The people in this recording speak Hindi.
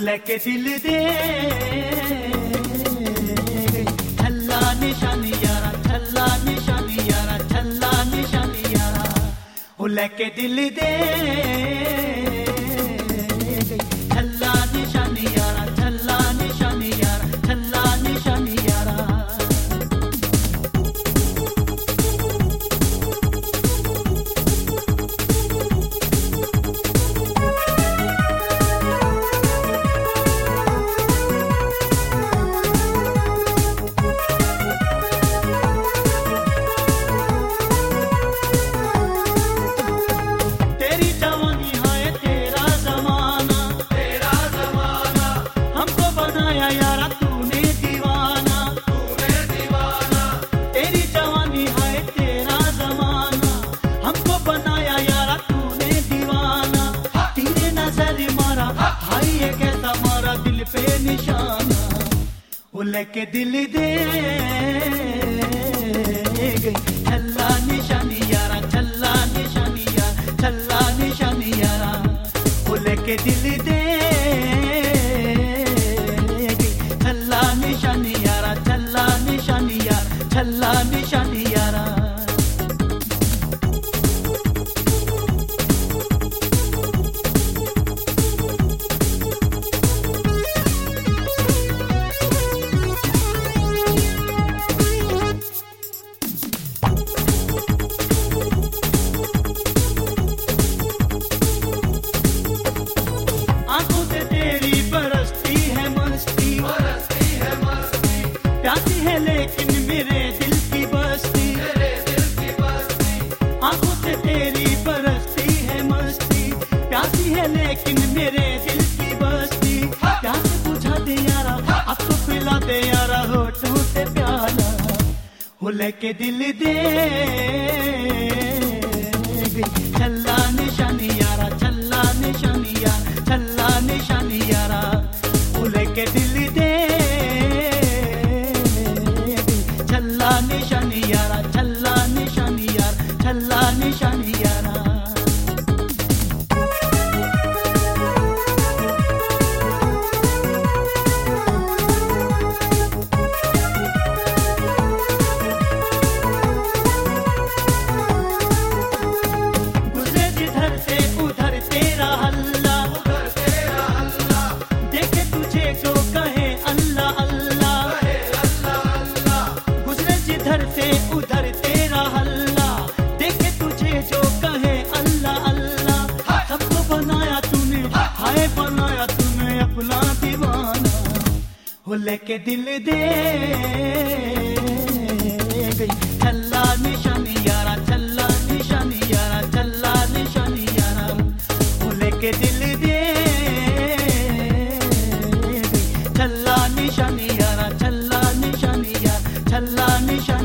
लेके दिल दे छल्ला निशानी यारा, छल्ला निशानी यारा, छल्ला निशानी यारा, वो लेके दिल दे छल्ला निशानी यारा, छल्ला निशानी यारा, छल्ला निशानी यारा। यारा तूने दीवाना, तूने दीवाना, तेरी जवानी है तेरा जमाना, हमको बनाया यारा तूने दीवाना। तेरे नजर मारा हाय ये कैसा मारा दिल पे निशाना, वो लेके दिल दे गई छल्ला निशानी यारा, छल्ला निशानी यारा, छल्ला निशानी यारा, वो लेके दिल दे छल्ला निशानी यारा, छल्ला निशानी यारा, छल्ला निशानी यारा। आंखों से तेरी बरसती है मस्ती, प्यासी है लेकिन मेरे दिल की बस्ती, मेरे दिल की बस्ती। आंखों से तेरी बरसती है मस्ती, प्यासी है लेकिन मेरे दिल की बस्ती। प्यास बुझा दे यारा, अब तो पिला दे यारा होठों से प्याला, वो लेके दिल दे छल्ला निशानी यारा, छल्ला निशानी यारा, छल्ला निशानी यारा, वो लेके दिल दे छल्ला निशानी यारा, छल्ला निशानी यारा, छल्ला निशानी यारा। गुजरे जिधर से उधर तेरा हल्ला, उधर तेरा हल्ला, देखे तुझे जो कहे अल्लाह अल्लाह, कहे अल्लाह अल्लाह। गुजरे जिधर से उधर तेरा हल्ला, देखे तुझे जो कहे अल्लाह अल्लाह। सबको बनाया तूने हाय बनाया तूने अपना दीवाना, वो लेके दिल दे गई छल्ला निशानी यारा, छल्ला निशानी यारा, छल्ला निशानी यारा, वो लेके दिल दे गई छल्ला निशानी यारा, छल्ला निशानी यारा, छल्ला निशानी।